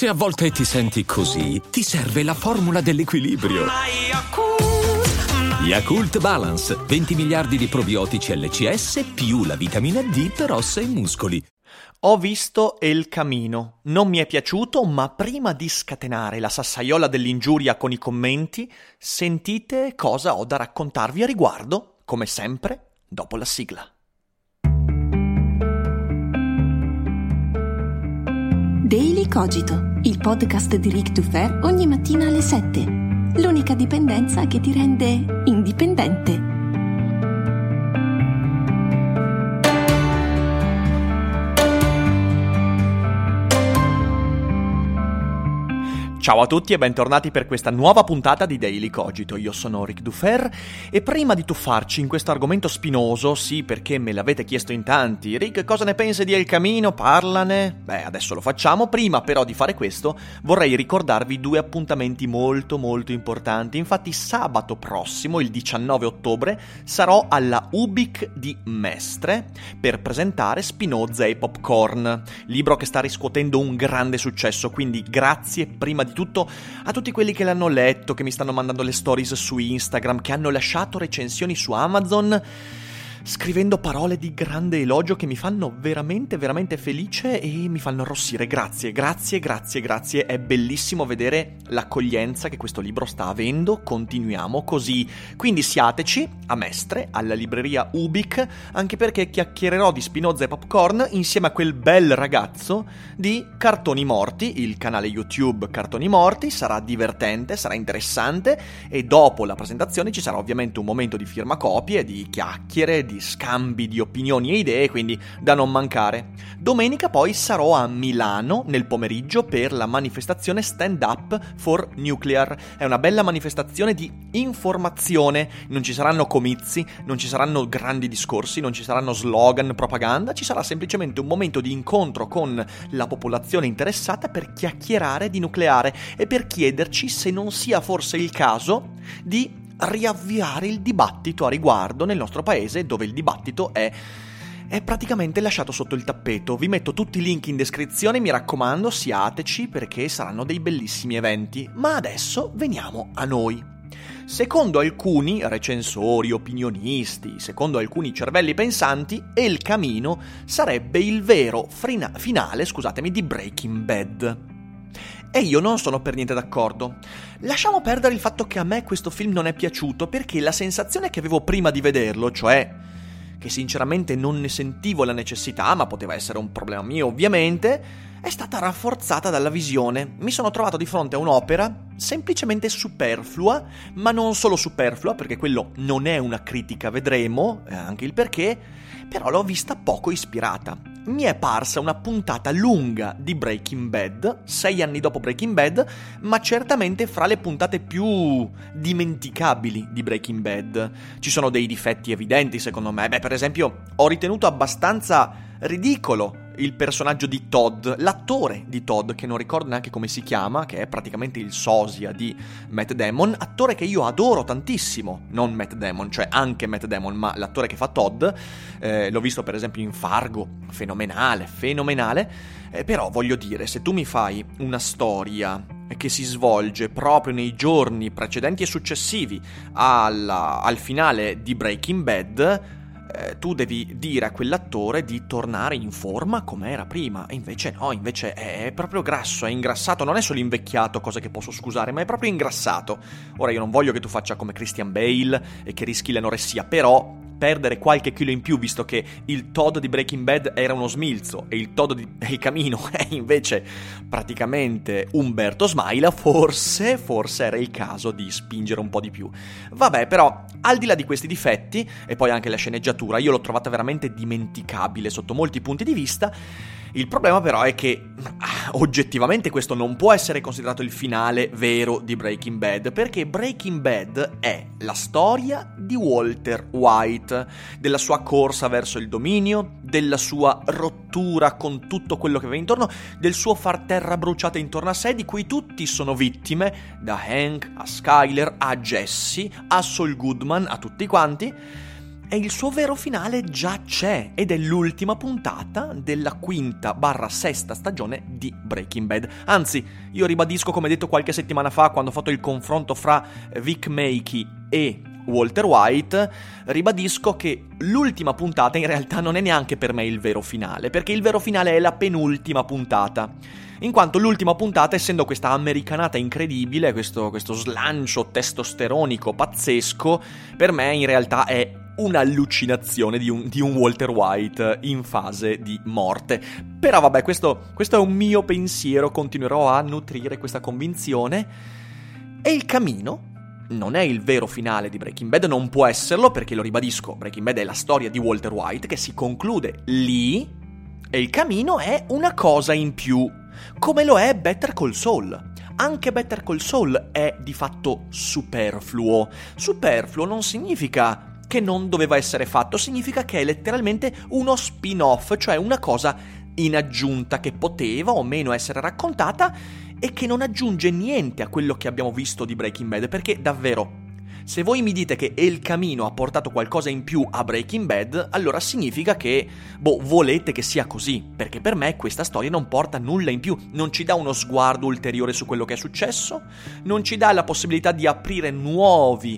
Se a volte ti senti così, ti serve la formula dell'equilibrio. Yakult Balance, 20 miliardi di probiotici LCS più la vitamina D per ossa e muscoli. Ho visto El Camino, non mi è piaciuto, ma prima di scatenare la sassaiola dell'ingiuria con i commenti, sentite cosa ho da raccontarvi a riguardo, come sempre, dopo la sigla. Daily Cogito, il podcast di Ric Dufer ogni mattina alle 7. L'unica dipendenza che ti rende indipendente. Ciao a tutti e bentornati per questa nuova puntata di Daily Cogito. Io sono Ric Dufer e prima di tuffarci in questo argomento spinoso, sì perché me l'avete chiesto in tanti, Ric cosa ne pensi di El Camino? Parlane? Beh, adesso lo facciamo. Prima però di fare questo vorrei ricordarvi due appuntamenti molto importanti. Infatti sabato prossimo, il 19 ottobre, sarò alla Ubic di Mestre per presentare Spinoza e Popcorn, libro che sta riscuotendo un grande successo, quindi grazie prima di tutto a tutti quelli che l'hanno letto, che mi stanno mandando le stories su Instagram, che hanno lasciato recensioni su Amazon scrivendo parole di grande elogio che mi fanno veramente felice e mi fanno arrossire. Grazie, è bellissimo vedere l'accoglienza che questo libro sta avendo, continuiamo così. Quindi siateci a Mestre, alla libreria Ubic, anche perché chiacchiererò di Spinoza e Popcorn insieme a quel bel ragazzo di Cartoni Morti, il canale YouTube Cartoni Morti. Sarà divertente, sarà interessante e dopo la presentazione ci sarà ovviamente un momento di firmacopie, di chiacchiere, di scambi di opinioni e idee, quindi da non mancare. Domenica poi sarò a Milano nel pomeriggio per la manifestazione Stand Up for Nuclear. È una bella manifestazione di informazione, non ci saranno comizi, non ci saranno grandi discorsi, non ci saranno slogan, propaganda, ci sarà semplicemente un momento di incontro con la popolazione interessata per chiacchierare di nucleare e per chiederci se non sia forse il caso di riavviare il dibattito a riguardo nel nostro paese, dove il dibattito è praticamente lasciato sotto il tappeto. Vi metto tutti i link in descrizione, mi raccomando, siateci perché saranno dei bellissimi eventi. Ma adesso veniamo a noi. Secondo alcuni recensori, opinionisti, secondo alcuni cervelli pensanti, El Camino sarebbe il vero finale, di Breaking Bad. E io non sono per niente d'accordo. Lasciamo perdere il fatto che a me questo film non è piaciuto, perché la sensazione che avevo prima di vederlo, cioè che sinceramente non ne sentivo la necessità, ma poteva essere un problema mio ovviamente, è stata rafforzata dalla visione. Mi sono trovato di fronte a un'opera semplicemente superflua, ma non solo superflua, perché quello non è una critica, vedremo anche il perché, però l'ho vista poco ispirata. Mi è parsa una puntata lunga di Breaking Bad, 6 anni dopo Breaking Bad, ma certamente fra le puntate più dimenticabili di Breaking Bad. Ci sono dei difetti evidenti secondo me. Per esempio, ho ritenuto abbastanza ridicolo il personaggio di Todd, l'attore di Todd, che non ricordo neanche come si chiama, che è praticamente il sosia di Matt Damon, attore che io adoro tantissimo, non Matt Damon, cioè anche Matt Damon, ma l'attore che fa Todd, l'ho visto per esempio in Fargo, fenomenale, però voglio dire, se tu mi fai una storia che si svolge proprio nei giorni precedenti e successivi al finale di Breaking Bad, tu devi dire a quell'attore di tornare in forma come era prima, e invece no, invece è proprio grasso, è ingrassato, non è solo invecchiato, cosa che posso scusare, ma è proprio ingrassato. Ora io non voglio che tu faccia come Christian Bale e che rischi l'anoressia, però perdere qualche chilo in più, visto che il Todd di Breaking Bad era uno smilzo e il Todd di El Camino è invece praticamente Umberto Smaila, forse era il caso di spingere un po' di più. Vabbè, però al di là di questi difetti, e poi anche la sceneggiatura, io l'ho trovata veramente dimenticabile sotto molti punti di vista. Il problema però è che oggettivamente questo non può essere considerato il finale vero di Breaking Bad, perché Breaking Bad è la storia di Walter White, della sua corsa verso il dominio, della sua rottura con tutto quello che aveva intorno, del suo far terra bruciata intorno a sé, di cui tutti sono vittime, da Hank a Skyler a Jesse a Saul Goodman, a tutti quanti. e il suo vero finale già c'è, ed è l'ultima puntata della 5/6 stagione di Breaking Bad. Anzi, io ribadisco, come detto qualche settimana fa quando ho fatto il confronto fra Vic Mackey e Walter White, ribadisco che l'ultima puntata in realtà non è neanche per me il vero finale, perché il vero finale è la penultima puntata, in quanto l'ultima puntata, essendo questa americanata incredibile, questo slancio testosteronico pazzesco, per me in realtà è un'allucinazione di un Walter White in fase di morte. Però vabbè, questo è un mio pensiero, continuerò a nutrire questa convinzione. E il camino non è il vero finale di Breaking Bad, non può esserlo, perché lo ribadisco, Breaking Bad è la storia di Walter White che si conclude lì, e il camino è una cosa in più, come lo è Better Call Saul. Anche Better Call Saul è di fatto superfluo. Superfluo non significa che non doveva essere fatto, significa che è letteralmente uno spin-off, cioè una cosa in aggiunta che poteva o meno essere raccontata e che non aggiunge niente a quello che abbiamo visto di Breaking Bad, perché davvero, se voi mi dite che El Camino ha portato qualcosa in più a Breaking Bad, allora significa che, volete che sia così, perché per me questa storia non porta nulla in più, non ci dà uno sguardo ulteriore su quello che è successo, non ci dà la possibilità di aprire nuovi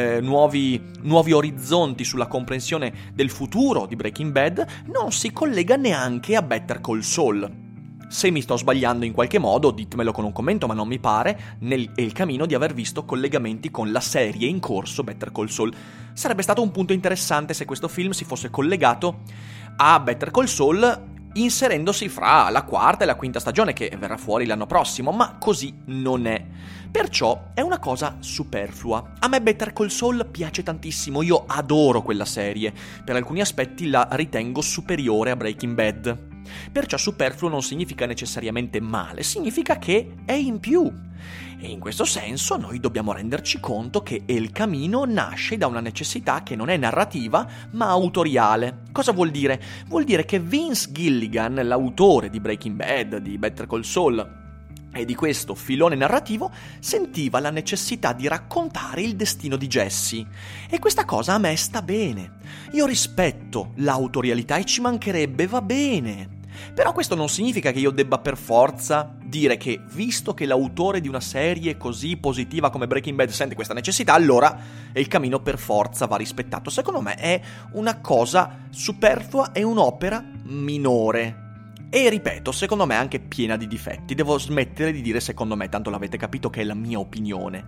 orizzonti sulla comprensione del futuro di Breaking Bad, non si collega neanche a Better Call Saul. Se mi sto sbagliando in qualche modo, ditemelo con un commento, ma non mi pare El Camino di aver visto collegamenti con la serie in corso Better Call Saul. Sarebbe stato un punto interessante se questo film si fosse collegato a Better Call Saul inserendosi fra la 4ª e la 5ª stagione, che verrà fuori l'anno prossimo, ma così non è. Perciò è una cosa superflua. A me Better Call Saul piace tantissimo, io adoro quella serie, per alcuni aspetti la ritengo superiore a Breaking Bad. Perciò superfluo non significa necessariamente male, significa che è in più. E in questo senso noi dobbiamo renderci conto che El Camino nasce da una necessità che non è narrativa, ma autoriale. Cosa vuol dire? Vuol dire che Vince Gilligan, l'autore di Breaking Bad, di Better Call Saul e di questo filone narrativo, sentiva la necessità di raccontare il destino di Jesse. E questa cosa a me sta bene. Io rispetto l'autorialità e ci mancherebbe, va bene. Però questo non significa che io debba per forza dire che, visto che l'autore di una serie così positiva come Breaking Bad sente questa necessità, allora El Camino per forza va rispettato. Secondo me è una cosa superflua e un'opera minore. E ripeto, secondo me è anche piena di difetti. Devo smettere di dire secondo me, tanto l'avete capito che è la mia opinione.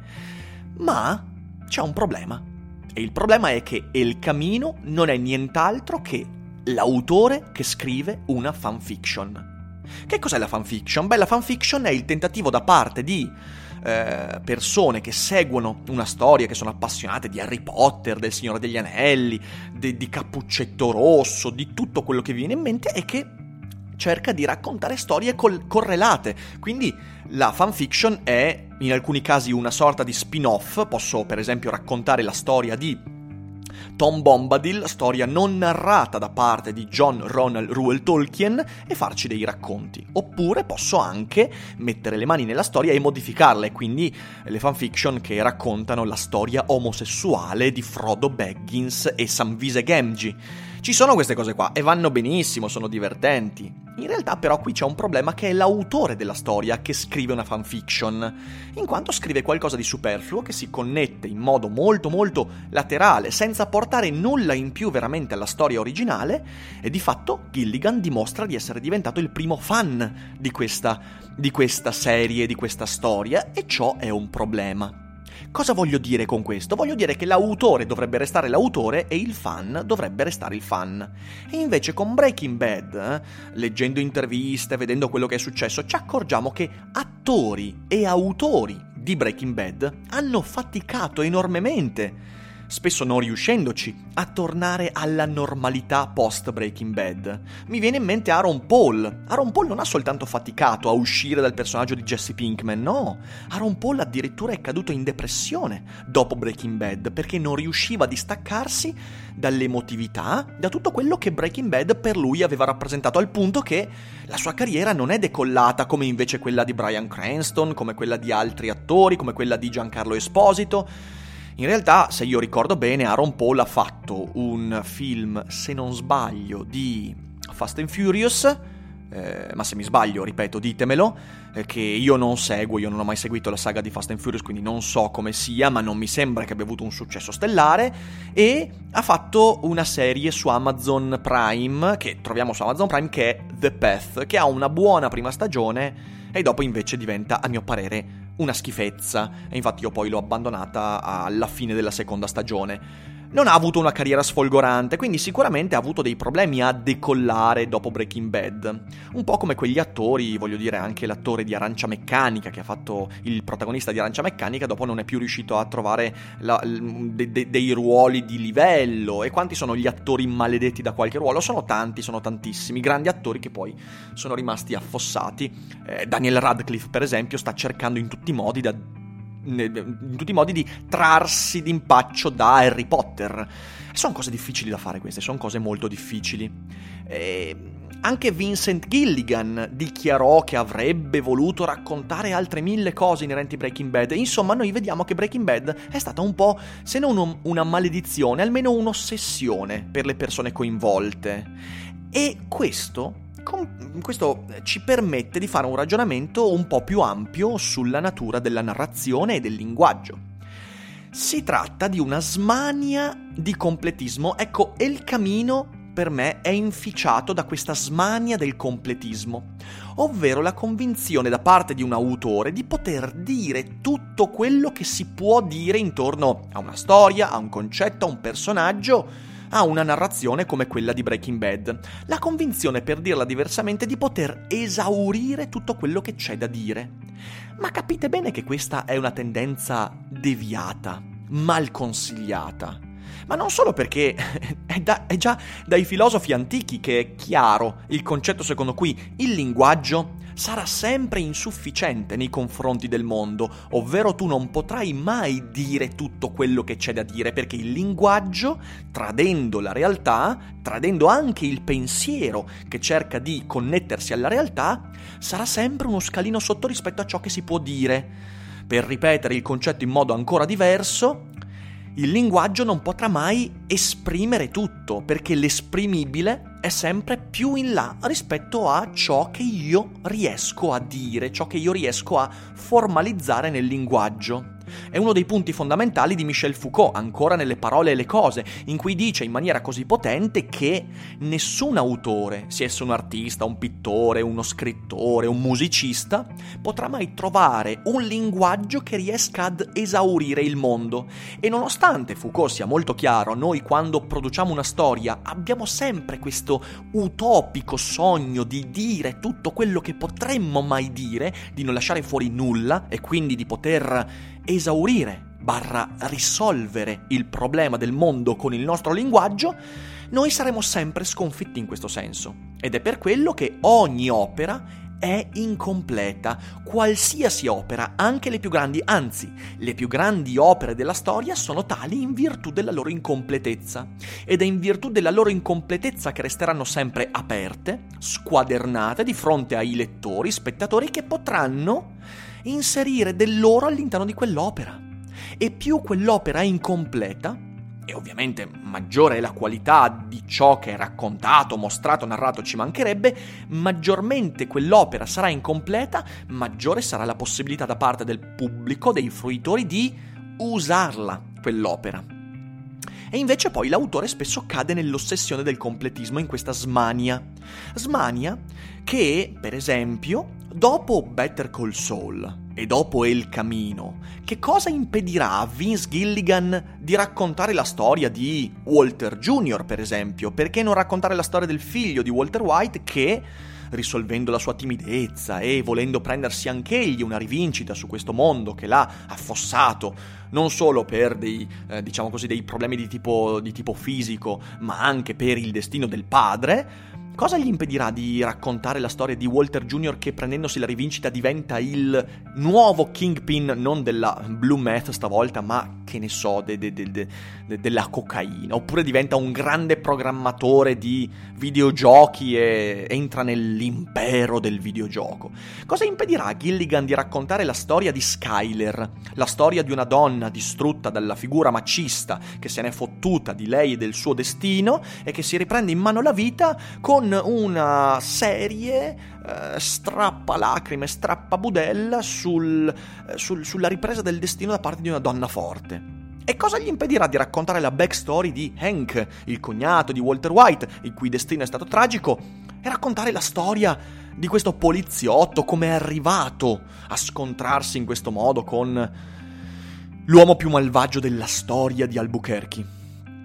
Ma c'è un problema. E il problema è che El Camino non è nient'altro che l'autore che scrive una fanfiction. Che cos'è la fanfiction? Beh, la fanfiction è il tentativo da parte di persone che seguono una storia, che sono appassionate di Harry Potter, del Signore degli Anelli, di Cappuccetto Rosso, di tutto quello che vi viene in mente, e che cerca di raccontare storie correlate. Quindi la fanfiction è in alcuni casi una sorta di spin-off. Posso per esempio raccontare la storia di Tom Bombadil, storia non narrata da parte di John Ronald Reuel Tolkien, e farci dei racconti. Oppure posso anche mettere le mani nella storia e modificarle, quindi le fanfiction che raccontano la storia omosessuale di Frodo Baggins e Samwise Gamgee. Ci sono queste cose qua e vanno benissimo, sono divertenti. In realtà però qui c'è un problema, che è l'autore della storia che scrive una fanfiction, in quanto scrive qualcosa di superfluo che si connette in modo molto molto laterale, senza portare nulla in più veramente alla storia originale, e di fatto Gilligan dimostra di essere diventato il primo fan di questa serie, di questa storia, e ciò è un problema. Cosa voglio dire con questo? Voglio dire che l'autore dovrebbe restare l'autore e il fan dovrebbe restare il fan. E invece con Breaking Bad, leggendo interviste, vedendo quello che è successo, ci accorgiamo che attori e autori di Breaking Bad hanno faticato enormemente, spesso non riuscendoci a tornare alla normalità post Breaking Bad. Mi viene in mente Aaron Paul. Aaron Paul non ha soltanto faticato a uscire dal personaggio di Jesse Pinkman, no. Aaron Paul addirittura è caduto in depressione dopo Breaking Bad, perché non riusciva a distaccarsi dall'emotività, da tutto quello che Breaking Bad per lui aveva rappresentato, al punto che la sua carriera non è decollata come invece quella di Bryan Cranston, come quella di altri attori, come quella di Giancarlo Esposito. In realtà, se io ricordo bene, Aaron Paul ha fatto un film, se non sbaglio, di Fast and Furious, ma se mi sbaglio, ripeto, ditemelo, che io non seguo, io non ho mai seguito la saga di Fast and Furious, quindi non so come sia, ma non mi sembra che abbia avuto un successo stellare, e ha fatto una serie su Amazon Prime, che troviamo su Amazon Prime, che è The Path, che ha una buona prima stagione, e dopo invece diventa, a mio parere, una schifezza, e infatti io poi l'ho abbandonata alla fine della seconda stagione. Non ha avuto una carriera sfolgorante, quindi sicuramente ha avuto dei problemi a decollare dopo Breaking Bad. Un po' come quegli attori, voglio dire anche l'attore di Arancia Meccanica, che ha fatto il protagonista di Arancia Meccanica, dopo non è più riuscito a trovare dei ruoli di livello. E quanti sono gli attori maledetti da qualche ruolo? Sono tanti, sono tantissimi, grandi attori che poi sono rimasti affossati. Daniel Radcliffe, per esempio, sta cercando in tutti i modi di trarsi d'impaccio da Harry Potter. Sono cose difficili da fare queste, sono cose molto difficili. Anche Vincent Gilligan dichiarò che avrebbe voluto raccontare altre 1000 cose inerenti a Breaking Bad. Insomma, noi vediamo che Breaking Bad è stata un po', se non una maledizione, almeno un'ossessione per le persone coinvolte. E questo ci permette di fare un ragionamento un po' più ampio sulla natura della narrazione e del linguaggio. Si tratta di una smania di completismo. Ecco, El Camino per me è inficiato da questa smania del completismo, ovvero la convinzione da parte di un autore di poter dire tutto quello che si può dire intorno a una storia, a un concetto, a un personaggio, a una narrazione come quella di Breaking Bad. La convinzione, per dirla diversamente, di poter esaurire tutto quello che c'è da dire. Ma capite bene che questa è una tendenza deviata, mal consigliata. Ma non solo perché è già dai filosofi antichi che è chiaro il concetto secondo cui il linguaggio sarà sempre insufficiente nei confronti del mondo, ovvero tu non potrai mai dire tutto quello che c'è da dire, perché il linguaggio, tradendo la realtà, tradendo anche il pensiero che cerca di connettersi alla realtà, sarà sempre uno scalino sotto rispetto a ciò che si può dire. Per ripetere il concetto in modo ancora diverso, il linguaggio non potrà mai esprimere tutto, perché l'esprimibile è sempre più in là rispetto a ciò che io riesco a dire, ciò che io riesco a formalizzare nel linguaggio. È uno dei punti fondamentali di Michel Foucault, ancora nelle Parole e le cose, in cui dice in maniera così potente che nessun autore, sia esso un artista, un pittore, uno scrittore, un musicista, potrà mai trovare un linguaggio che riesca ad esaurire il mondo. E nonostante Foucault sia molto chiaro, noi quando produciamo una storia abbiamo sempre questo utopico sogno di dire tutto quello che potremmo mai dire, di non lasciare fuori nulla e quindi di poter esaurire / risolvere il problema del mondo con il nostro linguaggio, noi saremo sempre sconfitti in questo senso. Ed è per quello che ogni opera è incompleta, qualsiasi opera, anche le più grandi, anzi, le più grandi opere della storia sono tali in virtù della loro incompletezza. Ed è in virtù della loro incompletezza che resteranno sempre aperte, squadernate di fronte ai lettori, spettatori che potranno inserire del loro all'interno di quell'opera. E più quell'opera è incompleta, e ovviamente maggiore è la qualità di ciò che è raccontato, mostrato, narrato, ci mancherebbe, maggiormente quell'opera sarà incompleta, maggiore sarà la possibilità da parte del pubblico, dei fruitori, di usarla, quell'opera. E invece poi l'autore spesso cade nell'ossessione del completismo, in questa smania che, per esempio, dopo Better Call Saul e dopo El Camino, che cosa impedirà a Vince Gilligan di raccontare la storia di Walter Jr., per esempio? Perché non raccontare la storia del figlio di Walter White che, risolvendo la sua timidezza e volendo prendersi anch'egli una rivincita su questo mondo che l'ha affossato, non solo per dei problemi di tipo fisico, ma anche per il destino del padre, cosa gli impedirà di raccontare la storia di Walter Jr. che, prendendosi la rivincita, diventa il nuovo Kingpin, non della Blue Meth stavolta, ma che ne so, della cocaina, oppure diventa un grande programmatore di videogiochi e entra nell'impero del videogioco. Cosa impedirà a Gilligan di raccontare la storia di Skyler, la storia di una donna distrutta dalla figura macista che se n'è fottuta di lei e del suo destino e che si riprende in mano la vita con una serie strappalacrime, strappabudella sulla ripresa del destino da parte di una donna forte? E cosa gli impedirà di raccontare la backstory di Hank, il cognato di Walter White, il cui destino è stato tragico, e raccontare la storia di questo poliziotto, come è arrivato a scontrarsi in questo modo con l'uomo più malvagio della storia di Albuquerque?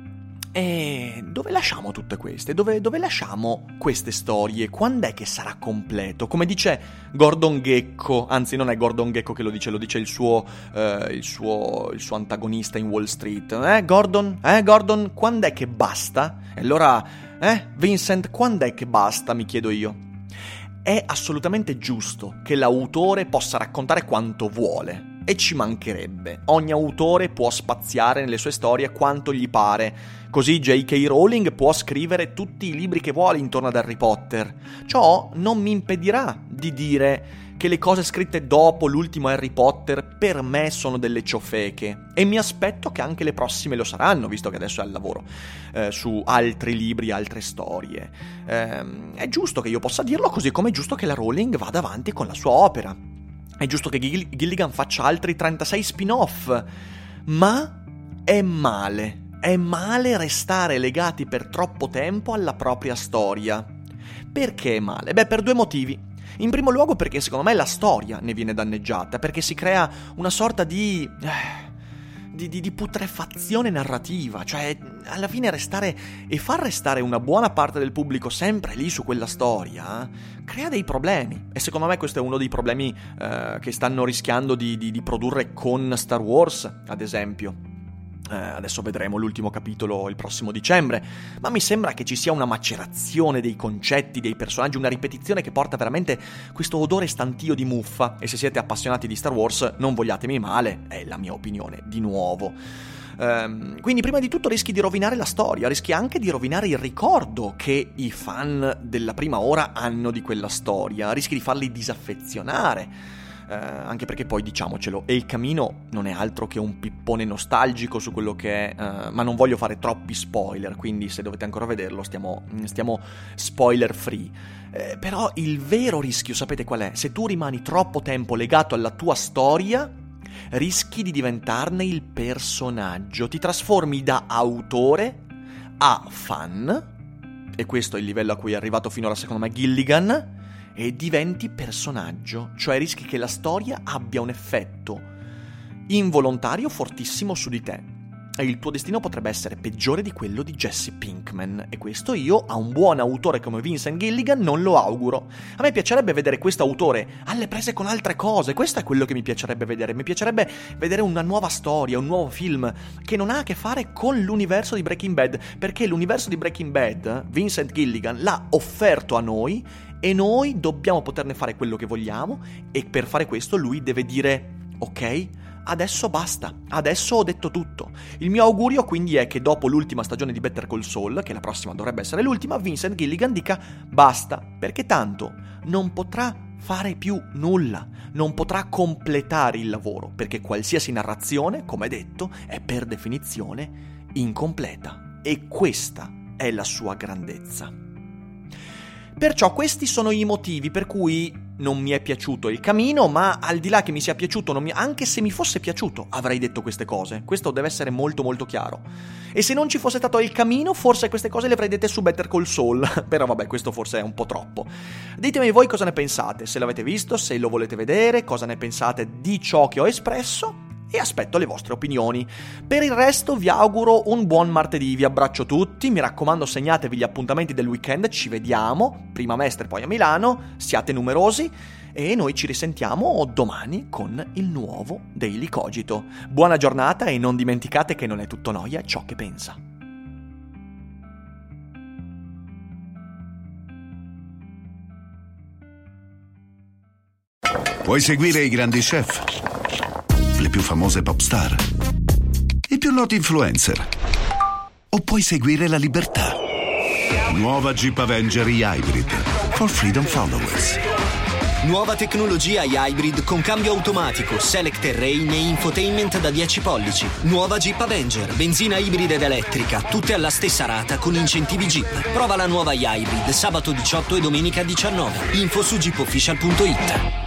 E dove lasciamo tutte queste? Dove lasciamo queste storie? Quando è che sarà completo? Come dice Gordon Gekko, anzi non è Gordon Gekko che lo dice il suo antagonista in Wall Street. Gordon, quando è che basta? E allora, Vincent, quando è che basta, mi chiedo io? È assolutamente giusto che l'autore possa raccontare quanto vuole. E ci mancherebbe. Ogni autore può spaziare nelle sue storie quanto gli pare. Così J.K. Rowling può scrivere tutti i libri che vuole intorno ad Harry Potter. Ciò non mi impedirà di dire che le cose scritte dopo l'ultimo Harry Potter per me sono delle ciofeche. E mi aspetto che anche le prossime lo saranno, visto che adesso è al lavoro su altri libri, altre storie. È giusto che io possa dirlo, così come è giusto che la Rowling vada avanti con la sua opera. È giusto che Gilligan faccia altri 36 spin-off, ma è male restare legati per troppo tempo alla propria storia. Perché è male? Beh, per due motivi. In primo luogo perché secondo me la storia ne viene danneggiata, perché si crea una sorta di putrefazione narrativa, cioè alla fine far restare una buona parte del pubblico sempre lì su quella storia crea dei problemi, e secondo me questo è uno dei problemi che stanno rischiando di produrre con Star Wars, ad esempio. Adesso vedremo l'ultimo capitolo il prossimo dicembre, ma mi sembra che ci sia una macerazione dei concetti, dei personaggi, una ripetizione che porta veramente questo odore stantio di muffa. E se siete appassionati di Star Wars non vogliatemi male, è la mia opinione, di nuovo. Quindi prima di tutto rischi di rovinare la storia, rischi anche di rovinare il ricordo che i fan della prima ora hanno di quella storia, rischi di farli disaffezionare. Anche perché poi, diciamocelo, El Camino non è altro che un pippone nostalgico su quello che è, ma non voglio fare troppi spoiler, quindi se dovete ancora vederlo stiamo spoiler free. Però il vero rischio, sapete qual è? Se tu rimani troppo tempo legato alla tua storia, rischi di diventarne il personaggio, ti trasformi da autore a fan, e questo è il livello a cui è arrivato finora secondo me Gilligan, e diventi personaggio, cioè rischi che la storia abbia un effetto involontario fortissimo su di te, e il tuo destino potrebbe essere peggiore di quello di Jesse Pinkman, e questo io a un buon autore come Vincent Gilligan non lo auguro. A me piacerebbe vedere questo autore alle prese con altre cose, questo è quello che mi piacerebbe vedere una nuova storia, un nuovo film che non ha a che fare con l'universo di Breaking Bad, perché l'universo di Breaking Bad Vincent Gilligan l'ha offerto a noi e noi dobbiamo poterne fare quello che vogliamo, e per fare questo lui deve dire ok, adesso basta, adesso ho detto tutto. Il mio augurio quindi è che dopo l'ultima stagione di Better Call Saul, che la prossima dovrebbe essere l'ultima, Vincent Gilligan dica basta, perché tanto non potrà fare più nulla, non potrà completare il lavoro, perché qualsiasi narrazione, come detto, è per definizione incompleta, e questa è la sua grandezza. Perciò questi sono i motivi per cui non mi è piaciuto Il Camino, ma al di là che mi sia piaciuto, anche se mi fosse piaciuto avrei detto queste cose. Questo deve essere molto molto chiaro. E se non ci fosse stato Il Camino, forse queste cose le avrei dette su Better Call Saul. Però vabbè, questo forse è un po' troppo. Ditemi voi cosa ne pensate, se l'avete visto, se lo volete vedere, cosa ne pensate di ciò che ho espresso, e aspetto le vostre opinioni. Per il resto vi auguro un buon martedì, vi abbraccio tutti, mi raccomando segnatevi gli appuntamenti del weekend, ci vediamo, prima a Mestre poi a Milano, siate numerosi, e noi ci risentiamo domani con il nuovo Daily Cogito. Buona giornata e non dimenticate che non è tutto noia ciò che pensa. Vuoi seguire i grandi chef? Le più famose pop star? più noti influencer. O puoi seguire la libertà. Nuova Jeep Avenger e-Hybrid. For Freedom Followers. Nuova tecnologia e-Hybrid con cambio automatico, Select Terrain e infotainment da 10 pollici. Nuova Jeep Avenger, benzina ibrida ed elettrica, tutte alla stessa rata con incentivi Jeep. Prova la nuova e-Hybrid sabato 18 e domenica 19. Info su jeepofficial.it.